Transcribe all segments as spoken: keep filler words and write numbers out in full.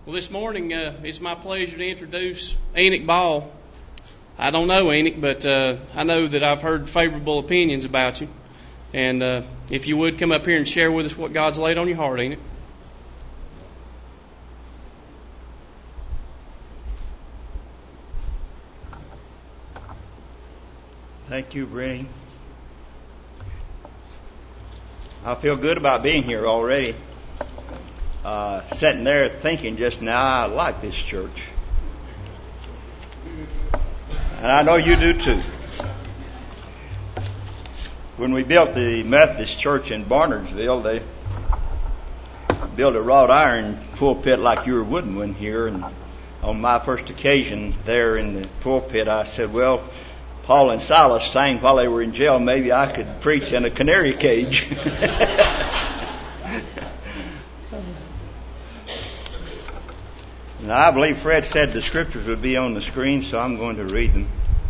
Well, this morning uh, it's my pleasure to introduce Enoch Ball. I don't know Enoch, but uh, I know that I've heard favorable opinions about you. And uh, if you would come up here and share with us what God's laid on your heart, Enoch. Thank you, Brenny. I feel good about being here already. Uh, sitting there thinking just now, I like this church. And I know you do too. When we built the Methodist church in Barnardsville, they built a wrought iron pulpit like your wooden one here. And on my first occasion there in the pulpit, I said, well, Paul and Silas sang while they were in jail. Maybe I could preach in a canary cage. Now, I believe Fred said the scriptures would be on the screen, so I'm going to read them.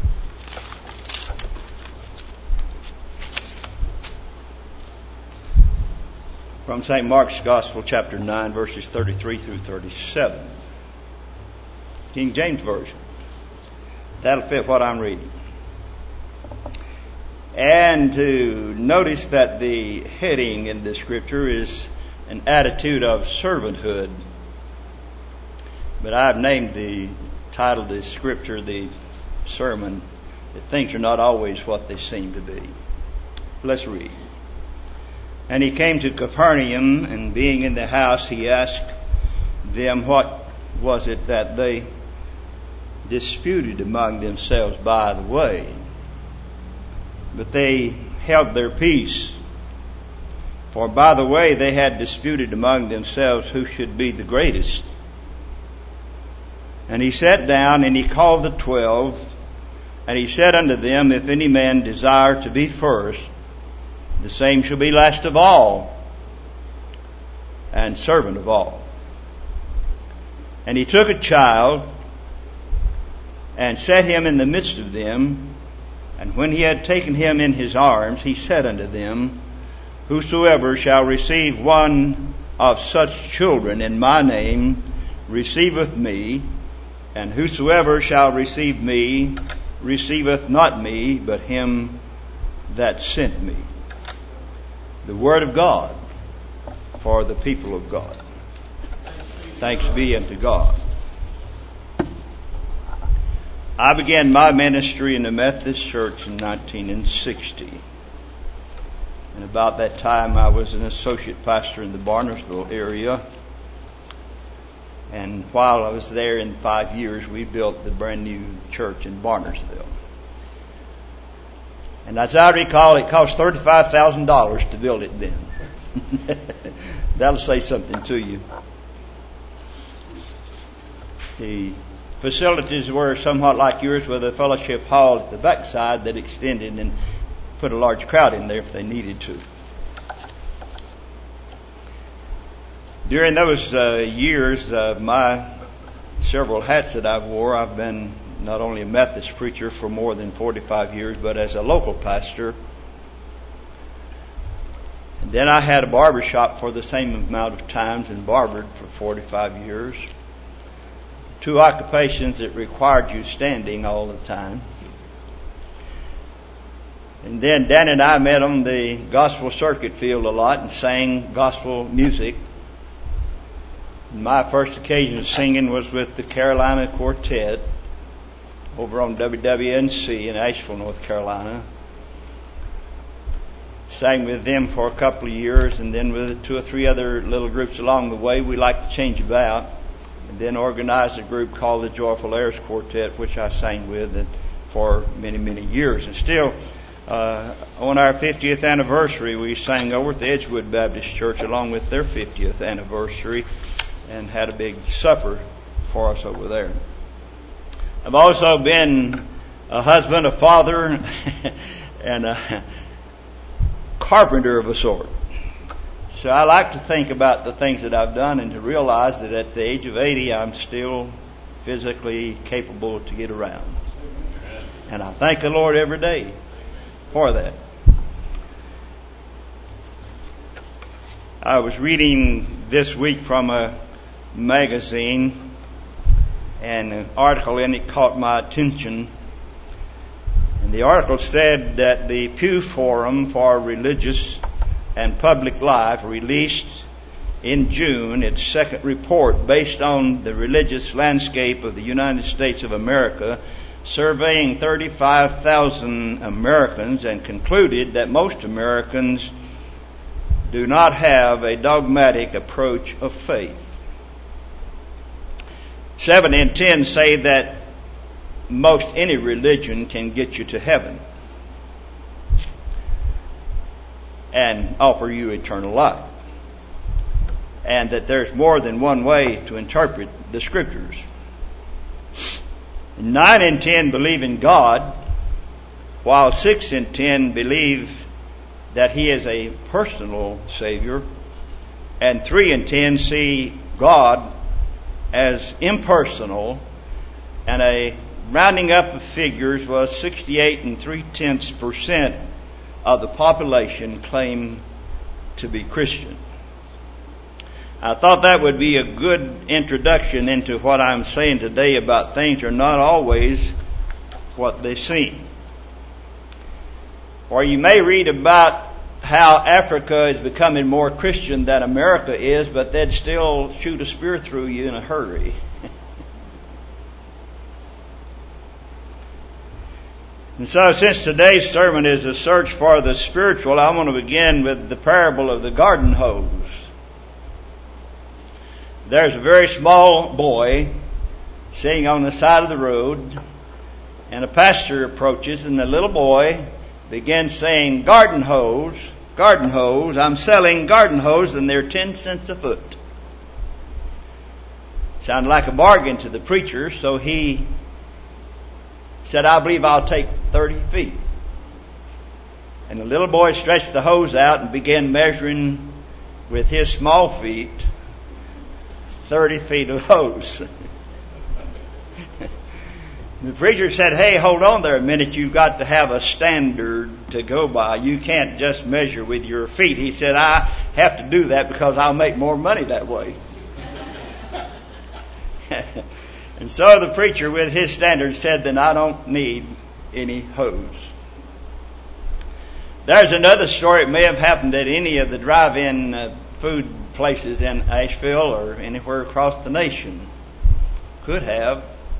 From Saint Mark's Gospel, chapter nine, verses thirty-three through thirty-seven. King James Version. That'll fit what I'm reading. And to notice that the heading in the scripture is an attitude of servanthood. But I've named the title of the scripture, the sermon, that things are not always what they seem to be. Let's read. And he came to Capernaum, and being in the house, he asked them what was it that they disputed among themselves by the way. But they held their peace. For by the way they had disputed among themselves who should be the greatest. And he sat down, and he called the twelve, and he said unto them, if any man desire to be first, the same shall be last of all, and servant of all. And he took a child, and set him in the midst of them, and when he had taken him in his arms, he said unto them, whosoever shall receive one of such children in my name receiveth me, and whosoever shall receive me receiveth not me, but him that sent me. The word of God for the people of God. Thanks be unto God. I began my ministry in the Methodist Church in nineteen sixty. And about that time I was an associate pastor in the Barnardsville area. And while I was there in five years, we built the brand new church in Barnardsville. And as I recall, it cost thirty-five thousand dollars to build it then. That'll say something to you. The facilities were somewhat like yours, with a fellowship hall at the backside that extended and put a large crowd in there if they needed to. During those uh, years of my several hats that I've wore, I've been not only a Methodist preacher for more than forty-five years, but as a local pastor. And then I had a barber shop for the same amount of times and barbered for forty-five years. Two occupations that required you standing all the time. And then Dan and I met on the gospel circuit field a lot and sang gospel music. My first occasion of singing was with the Carolina Quartet over on W W N C in Asheville, North Carolina. Sang with them for a couple of years, and then with two or three other little groups along the way. We liked to change about, and then organized a group called the Joyful Heirs Quartet, which I sang with for many, many years. And still, uh, on our fiftieth anniversary, we sang over at the Edgewood Baptist Church along with their fiftieth anniversary, and had a big supper for us over there. I've also been a husband, a father, and a carpenter of a sort. So I like to think about the things that I've done and to realize that at the age of eighty, I'm still physically capable to get around. And I thank the Lord every day for that. I was reading this week from a magazine, and an article in it caught my attention. And the article said that the Pew Forum for Religious and Public Life released in June its second report based on the religious landscape of the United States of America, surveying thirty-five thousand Americans, and concluded that most Americans do not have a dogmatic approach of faith. Seven in ten say that most any religion can get you to heaven and offer you eternal life, and that there's more than one way to interpret the Scriptures. Nine in ten believe in God, while six in ten believe that He is a personal Savior, and three in ten see God as impersonal, and a rounding up of figures was sixty-eight and three-tenths percent of the population claim to be Christian. I thought that would be a good introduction into what I'm saying today about things are not always what they seem. Or you may read about how Africa is becoming more Christian than America is, but they'd still shoot a spear through you in a hurry. And so, since today's sermon is a search for the spiritual, I want to begin with the parable of the garden hose. There's a very small boy sitting on the side of the road, and a pastor approaches, and the little boy begins saying, "Garden hose, garden hose, I'm selling garden hose, and they're ten cents a foot." Sounded like a bargain to the preacher, so he said, "I believe I'll take thirty feet. And the little boy stretched the hose out and began measuring with his small feet thirty feet of hose. The preacher said, "Hey, hold on there a minute. You've got to have a standard to go by. You can't just measure with your feet." He said, "I have to do that because I'll make more money that way." And so the preacher, with his standards, said, "Then I don't need any hose." There's another story. It may have happened at any of the drive-in uh, food places in Asheville or anywhere across the nation. Could have.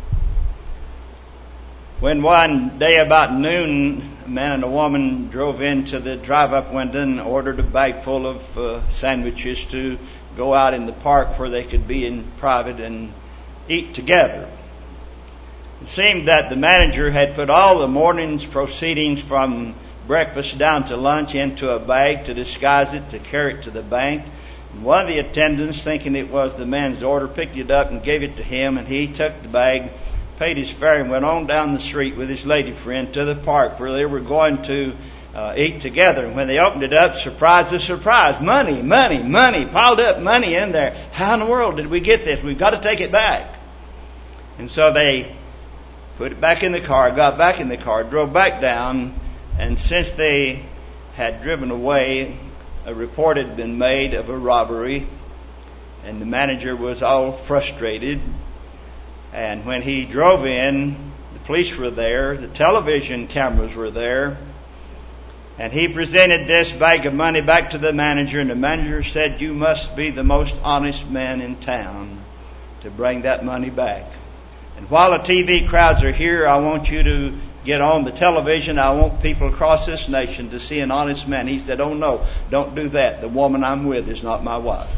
When one day about noon, a man and a woman drove into the drive-up window and ordered a bag full of uh, sandwiches to go out in the park where they could be in private and eat together. It seemed that the manager had put all the morning's proceedings from breakfast down to lunch into a bag to disguise it, to carry it to the bank. And one of the attendants, thinking it was the man's order, picked it up and gave it to him, and he took the bag, paid his fare, and went on down the street with his lady friend to the park where they were going to uh, eat together. And when they opened it up, surprise of surprise, money, money, money, piled up money in there. How in the world did we get this? We've got to take it back. And so they put it back in the car, got back in the car, drove back down, and since they had driven away, a report had been made of a robbery, and the manager was all frustrated. And when he drove in, the police were there, the television cameras were there, and he presented this bag of money back to the manager, and the manager said, "You must be the most honest man in town to bring that money back. And while the T V crowds are here, I want you to get on the television. I want people across this nation to see an honest man." He said, "Oh no, don't do that. The woman I'm with is not my wife."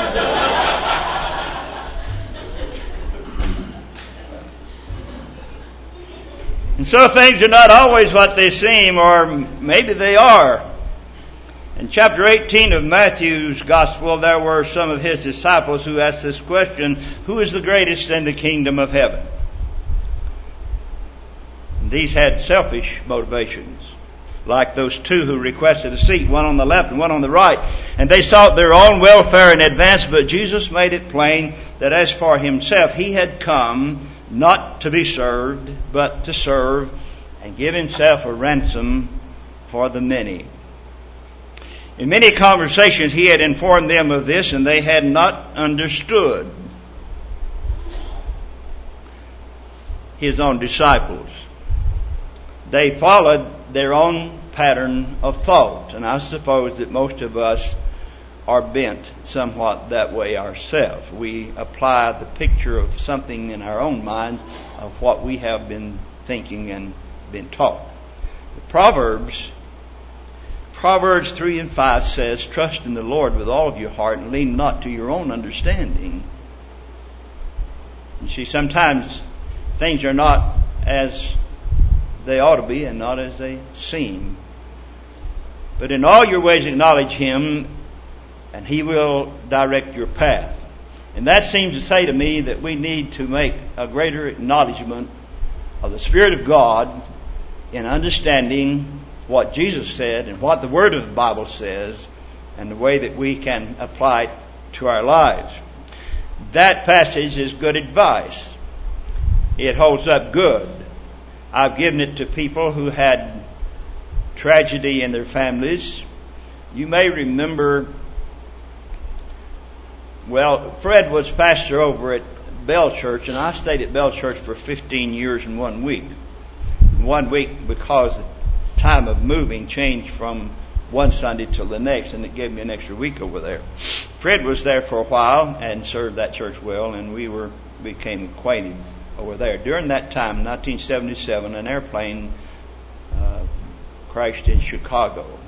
And so things are not always what they seem, or maybe they are. In chapter eighteen of Matthew's Gospel, there were some of his disciples who asked this question: "Who is the greatest in the kingdom of heaven?" And these had selfish motivations, like those two who requested a seat, one on the left and one on the right. And they sought their own welfare in advance, but Jesus made it plain that as for himself, he had come not to be served, but to serve and give himself a ransom for the many. In many conversations he had informed them of this, and they had not understood. his own disciples. They followed their own pattern of thought, and I suppose that most of us are bent somewhat that way ourselves. We apply the picture of something in our own minds of what we have been thinking and been taught. The Proverbs, Proverbs three and five says, "Trust in the Lord with all of your heart and lean not to your own understanding." You see, sometimes things are not as they ought to be and not as they seem. But in all your ways acknowledge Him, and He will direct your path. And that seems to say to me that we need to make a greater acknowledgement of the Spirit of God in understanding what Jesus said and what the Word of the Bible says and the way that we can apply it to our lives. That passage is good advice. It holds up good. I've given it to people who had tragedy in their families. You may remember, well, Fred was pastor over at Bell Church, and I stayed at Bell Church for fifteen years in one week. One week because the time of moving changed from one Sunday till the next, and it gave me an extra week over there. Fred was there for a while and served that church well, and we were became acquainted over there. During that time, nineteen seventy-seven, an airplane uh, crashed in Chicago.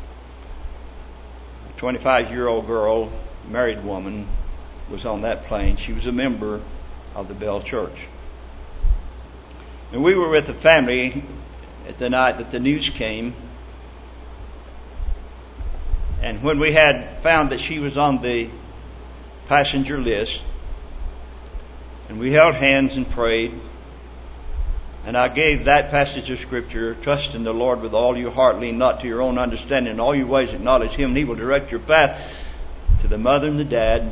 A twenty-five-year-old girl, married woman, was on that plane. She was a member of the Bell Church. And we were with the family at the night that the news came. And when we had found that she was on the passenger list, and we held hands and prayed, and I gave that passage of Scripture, "Trust in the Lord with all your heart, lean not to your own understanding, in all your ways acknowledge Him, and He will direct your path," to the mother and the dad.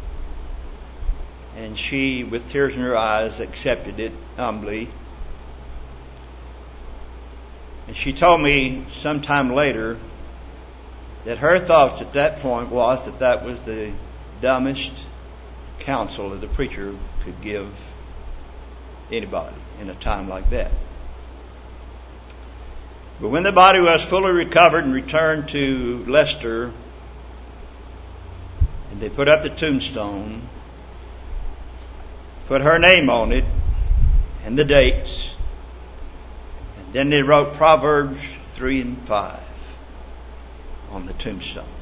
And she, with tears in her eyes, accepted it humbly. And she told me sometime later that her thoughts at that point was that that was the dumbest counsel that a preacher could give anybody in a time like that. But when the body was fully recovered and returned to Leicester, and they put up the tombstone, put her name on it and the dates, and then they wrote Proverbs three and five on the tombstone.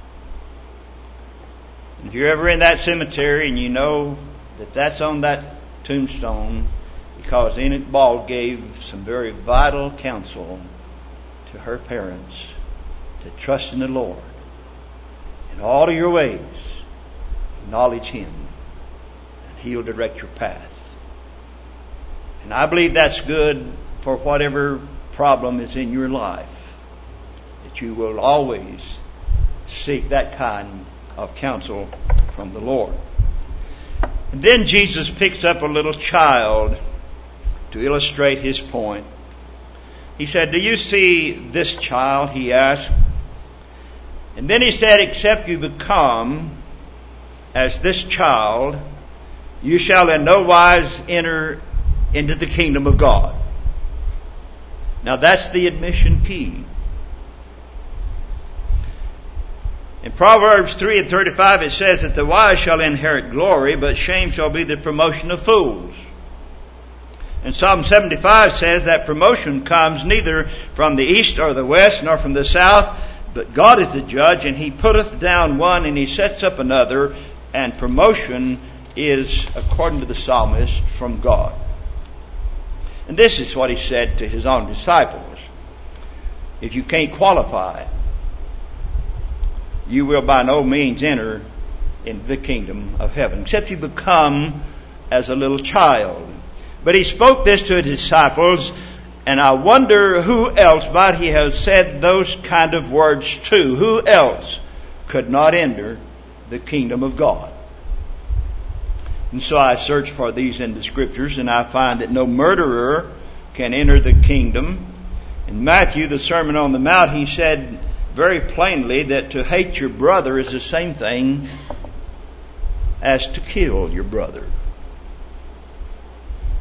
And if you're ever in that cemetery and you know that that's on that tombstone, because Enoch Ball gave some very vital counsel to her parents to trust in the Lord in all of your ways, acknowledge Him, and He'll direct your path. And I believe that's good for whatever problem is in your life, that you will always seek that kind of counsel from the Lord. And then Jesus picks up a little child to illustrate His point. He said, "Do you see this child?" He asked. And then He said, "Except you become as this child, you shall in no wise enter into the kingdom of God." Now that's the admission key. In Proverbs three and thirty-five it says that the wise shall inherit glory, but shame shall be the promotion of fools. And Psalm seventy-five says that promotion comes neither from the east or the west, nor from the south, but God is the judge, and He putteth down one and He sets up another, and promotion is, according to the psalmist, from God. And this is what He said to His own disciples. If you can't qualify, you will by no means enter into the kingdom of heaven, except you become as a little child. But He spoke this to His disciples, and I wonder who else might He have said those kind of words to. Who else could not enter the kingdom of God? And so I search for these in the Scriptures, and I find that no murderer can enter the kingdom. In Matthew, the Sermon on the Mount, He said very plainly that to hate your brother is the same thing as to kill your brother.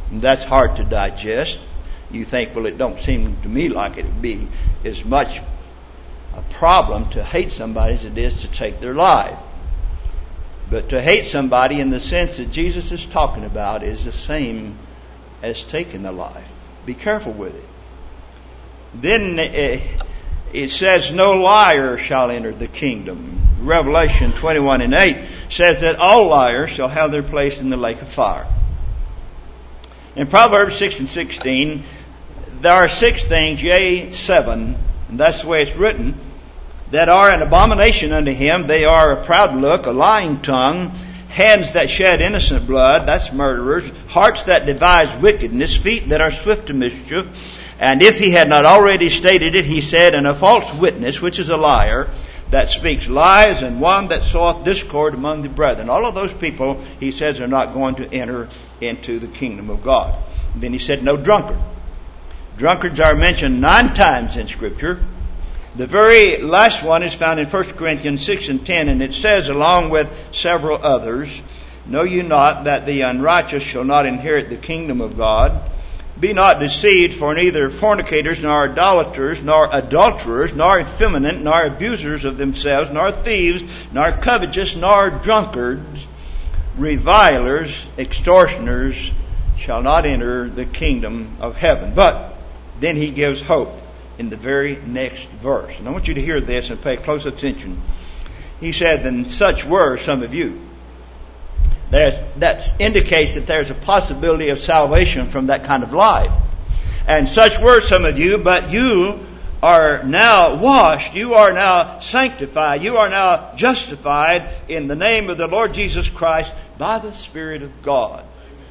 And that's hard to digest. You think, well, it don't seem to me like it would be as much a problem to hate somebody as it is to take their life. But to hate somebody in the sense that Jesus is talking about is the same as taking the life. Be careful with it. Then it says, no liar shall enter the kingdom. Revelation twenty-one and eight says that all liars shall have their place in the lake of fire. In Proverbs six and sixteen, there are six things, yea, seven, and that's the way it's written, that are an abomination unto him. They are a proud look, a lying tongue, hands that shed innocent blood, that's murderers, hearts that devise wickedness, feet that are swift to mischief. And if he had not already stated it, he said, and a false witness, which is a liar, that speaks lies, and one that soweth discord among the brethren. All of those people, he says, are not going to enter into the kingdom of God. And then he said, no drunkard. Drunkards are mentioned nine times in Scripture. The very last one is found in First Corinthians six and ten, and it says, along with several others, know you not that the unrighteous shall not inherit the kingdom of God? Be not deceived, for neither fornicators, nor idolaters, nor adulterers, nor effeminate, nor abusers of themselves, nor thieves, nor covetous, nor drunkards, revilers, extortioners, shall not enter the kingdom of heaven. But then he gives hope in the very next verse. And I want you to hear this and pay close attention. He said, and such were some of you. There's, that indicates that there's a possibility of salvation from that kind of life. And such were some of you, but you are now washed, you are now sanctified, you are now justified in the name of the Lord Jesus Christ by the Spirit of God.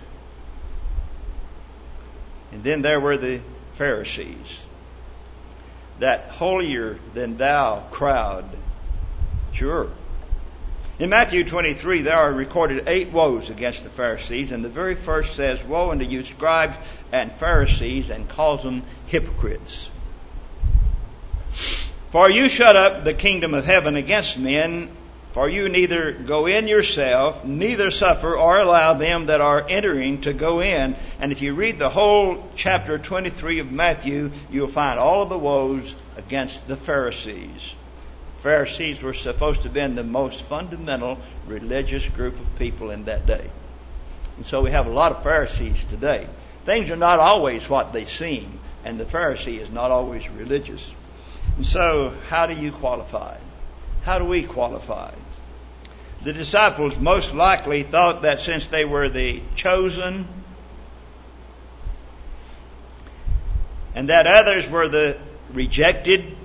And then there were the Pharisees, that holier than thou crowd. Sure. In Matthew twenty-three, there are recorded eight woes against the Pharisees, and the very first says, woe unto you, scribes and Pharisees, and calls them hypocrites. For you shut up the kingdom of heaven against men, for you neither go in yourself, neither suffer or allow them that are entering to go in. And if you read the whole chapter twenty-three of Matthew, you'll find all of the woes against the Pharisees. Pharisees were supposed to have been the most fundamental religious group of people in that day. And so we have a lot of Pharisees today. Things are not always what they seem, and the Pharisee is not always religious. And so, how do you qualify? How do we qualify? The disciples most likely thought that since they were the chosen, and that others were the rejected,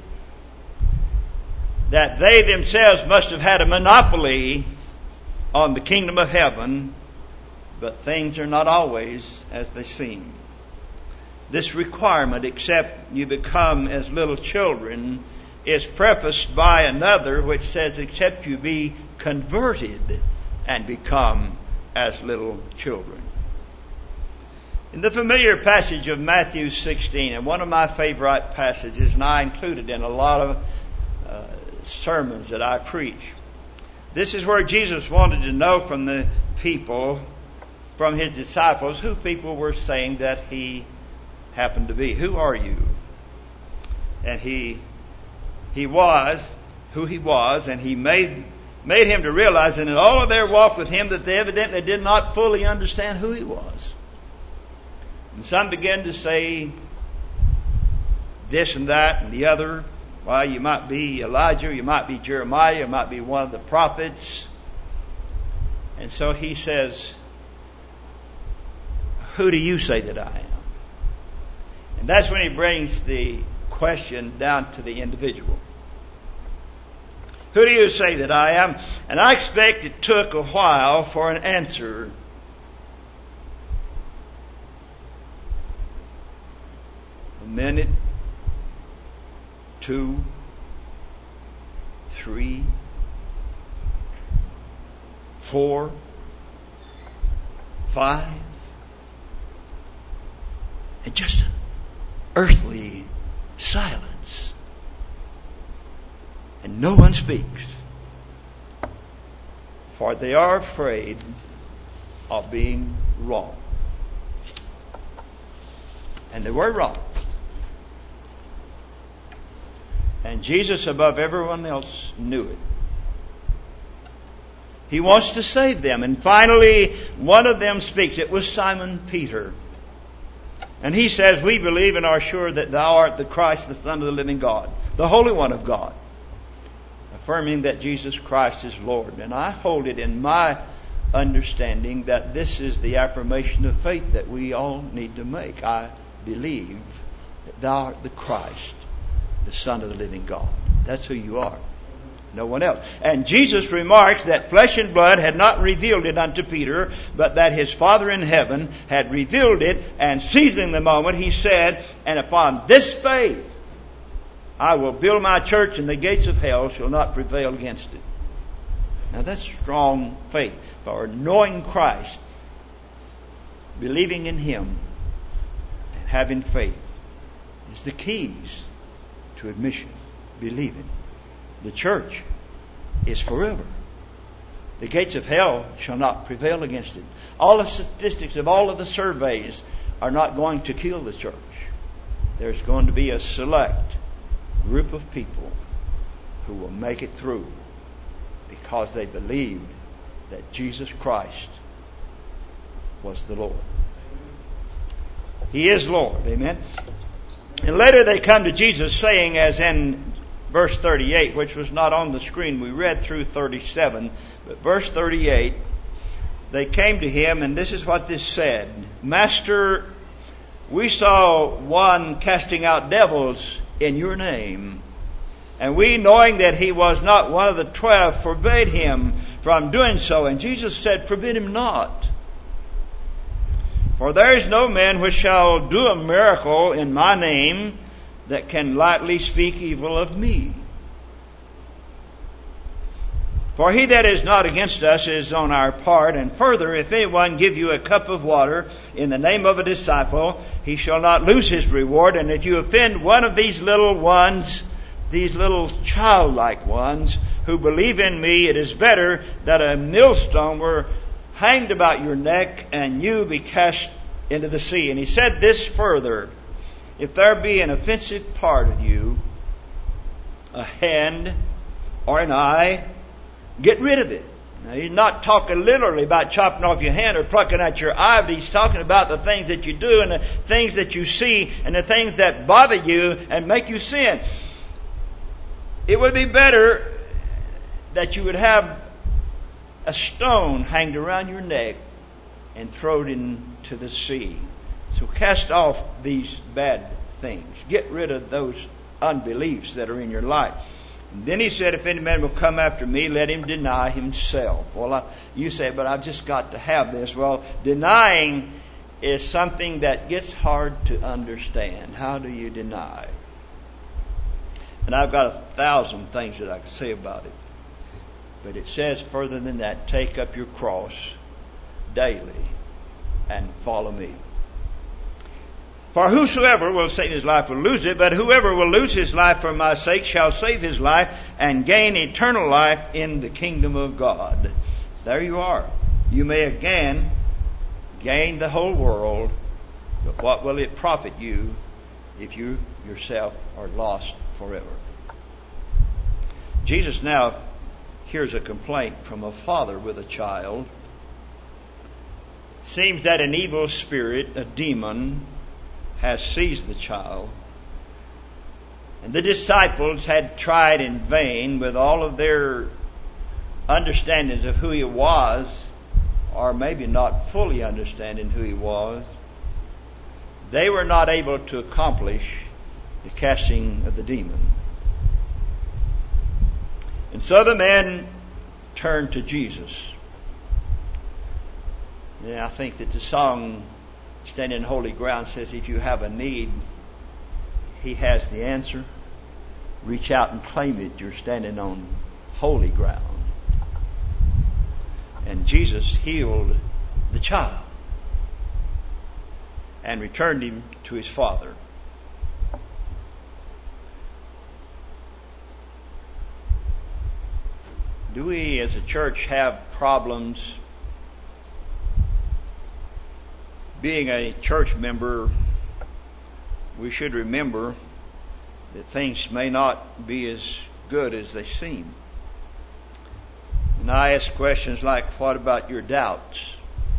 that they themselves must have had a monopoly on the kingdom of heaven, but things are not always as they seem. This requirement, except you become as little children, is prefaced by another which says, except you be converted and become as little children. In the familiar passage of Matthew sixteen, and one of my favorite passages, and I included in a lot of uh, sermons that I preach. This is where Jesus wanted to know from the people, from his disciples, who people were saying that he happened to be. Who are you? And he he was who he was, and he made made him to realize that in all of their walk with him that they evidently did not fully understand who he was. And some began to say this and that and the other. Well, you might be Elijah, you might be Jeremiah, you might be one of the prophets. And so he says, who do you say that I am? And that's when he brings the question down to the individual. Who do you say that I am? And I expect it took a while for an answer. A minute, two, three, four, five, and just an earthly silence. And no one speaks, for they are afraid of being wrong. And they were wrong. And Jesus, above everyone else, knew it. He wants to save them. And finally, one of them speaks. It was Simon Peter. And he says, we believe and are sure that thou art the Christ, the Son of the living God, the Holy One of God. Affirming that Jesus Christ is Lord. And I hold it in my understanding that this is the affirmation of faith that we all need to make. I believe that thou art the Christ, the Son of the living God. That's who you are. No one else. And Jesus remarks that flesh and blood had not revealed it unto Peter, but that his Father in heaven had revealed it. And seizing the moment, he said, and upon this faith I will build my church, and the gates of hell shall not prevail against it. Now that's strong faith. For knowing Christ, believing in Him, and having faith is the keys to admission. Believing. The church is forever. The gates of hell shall not prevail against it. All the statistics of all of the surveys are not going to kill the church. There's going to be a select group of people who will make it through because they believed that Jesus Christ was the Lord. He is Lord. Amen. And later they come to Jesus saying, as in verse thirty-eight, which was not on the screen. We read through thirty-seven. But verse thirty-eight, they came to Him, and this is what this said. Master, we saw one casting out devils in your name. And we, knowing that he was not one of the twelve, forbade him from doing so. And Jesus said, forbid him not. For there is no man which shall do a miracle in my name that can lightly speak evil of me. For he that is not against us is on our part. And further, if anyone give you a cup of water in the name of a disciple, he shall not lose his reward. And if you offend one of these little ones, these little childlike ones who believe in me, it is better that a millstone were hanged about your neck and you be cast into the sea. And he said this further. If there be an offensive part of you, a hand or an eye, get rid of it. Now, he's not talking literally about chopping off your hand or plucking out your eye, but he's talking about the things that you do and the things that you see and the things that bother you and make you sin. It would be better that you would have a stone hanged around your neck and throw it into the sea. So cast off these bad things. Get rid of those unbeliefs that are in your life. And then he said, if any man will come after me, let him deny himself. Well, I, you say, but I've just got to have this. Well, denying is something that gets hard to understand. How do you deny? And I've got a thousand things that I can say about it. But it says further than that, take up your cross daily and follow me. For whosoever will save his life will lose it, but whoever will lose his life for my sake shall save his life and gain eternal life in the kingdom of God. There you are. You may again gain the whole world, but what will it profit you if you yourself are lost forever? Jesus now hears a complaint from a father with a child. It seems that an evil spirit, a demon, has seized the child. And the disciples had tried in vain with all of their understandings of who he was, or maybe not fully understanding who he was. They were not able to accomplish the casting of the demon. And so the men turned to Jesus. Yeah, I think that the song Standing on Holy Ground says, if you have a need, He has the answer. Reach out and claim it. You're standing on holy ground. And Jesus healed the child and returned him to his father. Do we as a church have problems being a church member we should remember that things may not be as good as they seem. And I ask questions like, what about your doubts?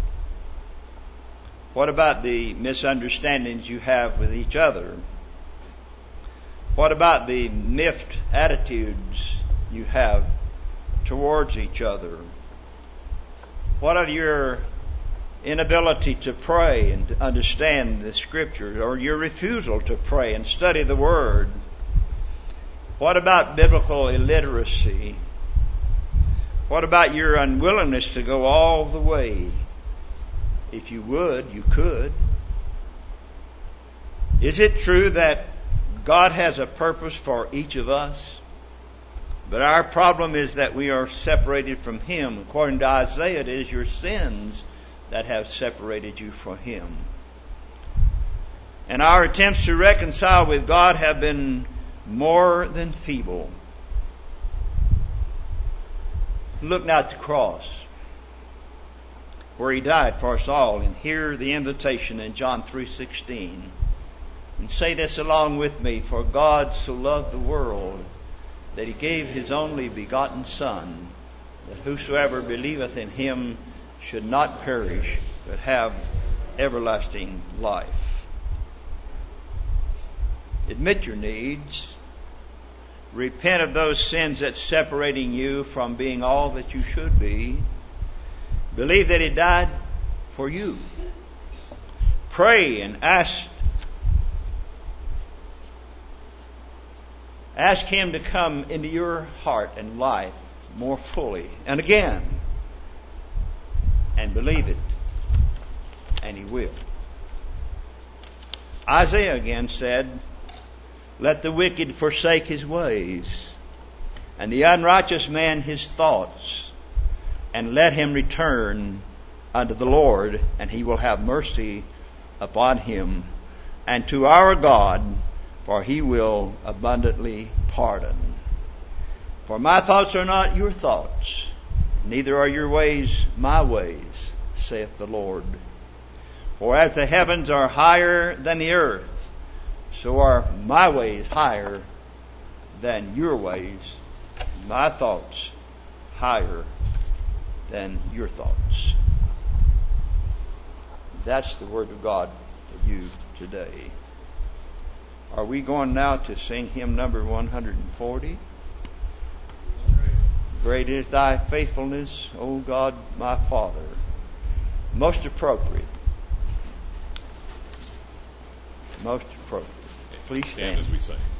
What about the misunderstandings you have with each other? What about the miffed attitudes you have towards each other? What of your inability to pray and to understand the Scriptures, or your refusal to pray and study the Word? What about biblical illiteracy? What about your unwillingness to go all the way? If you would, you could. Is it true that God has a purpose for each of us? But our problem is that we are separated from Him. According to Isaiah, it is your sins that have separated you from Him. And our attempts to reconcile with God have been more than feeble. Look now at the cross, where He died for us all, and hear the invitation in John three sixteen. And say this along with me: for God so loved the world that He gave His only begotten Son, that whosoever believeth in Him should not perish, but have everlasting life. Admit your needs. Repent of those sins that's separating you from being all that you should be. Believe that He died for you. Pray and ask Ask Him to come into your heart and life more fully and again. And believe it. And He will. Isaiah again said, let the wicked forsake his ways, and the unrighteous man his thoughts, and let him return unto the Lord, and He will have mercy upon him, and to our God, for He will abundantly pardon. For my thoughts are not your thoughts, neither are your ways my ways, saith the Lord. For as the heavens are higher than the earth, so are my ways higher than your ways, my thoughts higher than your thoughts. That's the Word of God for you today. Are we going now to sing hymn number one hundred forty? Great is Thy faithfulness, O God, my Father. Most appropriate. Most appropriate. Please stand as we sing.